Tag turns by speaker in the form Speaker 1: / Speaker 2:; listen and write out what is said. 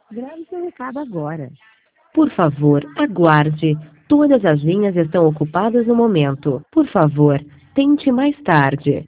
Speaker 1: Grave seu recado agora.
Speaker 2: Por favor, aguarde. Todas as linhas estão ocupadas no momento. Por favor, tente mais tarde.